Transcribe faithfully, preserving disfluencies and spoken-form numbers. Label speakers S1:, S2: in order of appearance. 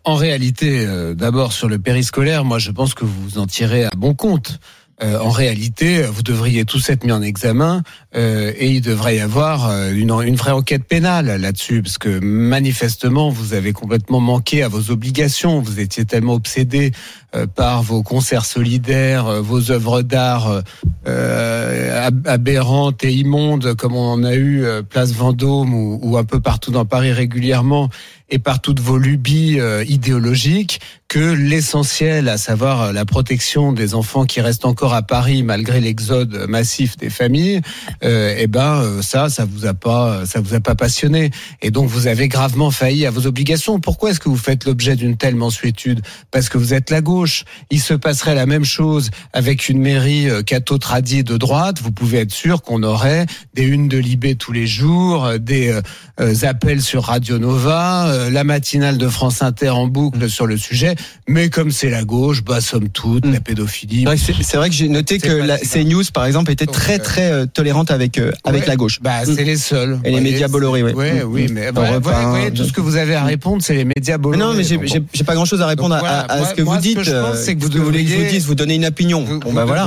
S1: en réalité, euh, d'abord sur le périscolaire, moi je pense que vous en tirez à bon compte. Euh, en réalité, vous devriez tous être mis en examen euh, et il devrait y avoir euh, une, une vraie enquête pénale là-dessus, parce que manifestement, vous avez complètement manqué à vos obligations. Vous étiez tellement obsédé euh, par vos concerts solidaires, euh, vos œuvres d'art euh, aberrantes et immondes, comme on en a eu euh, place Vendôme ou, ou un peu partout dans Paris régulièrement, et par toutes vos lubies euh, idéologiques, que l'essentiel, à savoir la protection des enfants qui restent encore à Paris malgré l'exode massif des familles, euh, eh ben euh, ça, ça vous a pas, ça vous a pas passionné, et donc vous avez gravement failli à vos obligations. Pourquoi est-ce que vous faites l'objet d'une telle mansuétude ? Parce que vous êtes la gauche. Il se passerait la même chose avec une mairie euh, catho-tradie de droite. Vous pouvez être sûr qu'on aurait des unes de Libé tous les jours, euh, des euh, euh, appels sur Radio Nova, euh, la matinale de France Inter en boucle sur le sujet. Mais comme c'est la gauche, bah somme toute, mmh. la pédophilie.
S2: Ouais, c'est, c'est vrai que j'ai noté que la CNews, par exemple, était très très euh, tolérante avec euh, avec
S1: ouais,
S2: la gauche.
S1: Bah c'est mmh. les seuls.
S2: Et les médias Bolloré, oui.
S1: Ouais, mmh. oui, mais bah, ouais, ouais, ouais, tout ce que vous avez à répondre, c'est les médias Bolloré.
S2: Mais non, mais j'ai, j'ai, j'ai pas grand chose à répondre donc, voilà, à, à moi, ce que
S1: moi,
S2: vous dites.
S1: Ce que je pense, c'est que vous
S2: devriez, vous, vous dites, vous donnez une opinion. Vous, bon, bah voilà.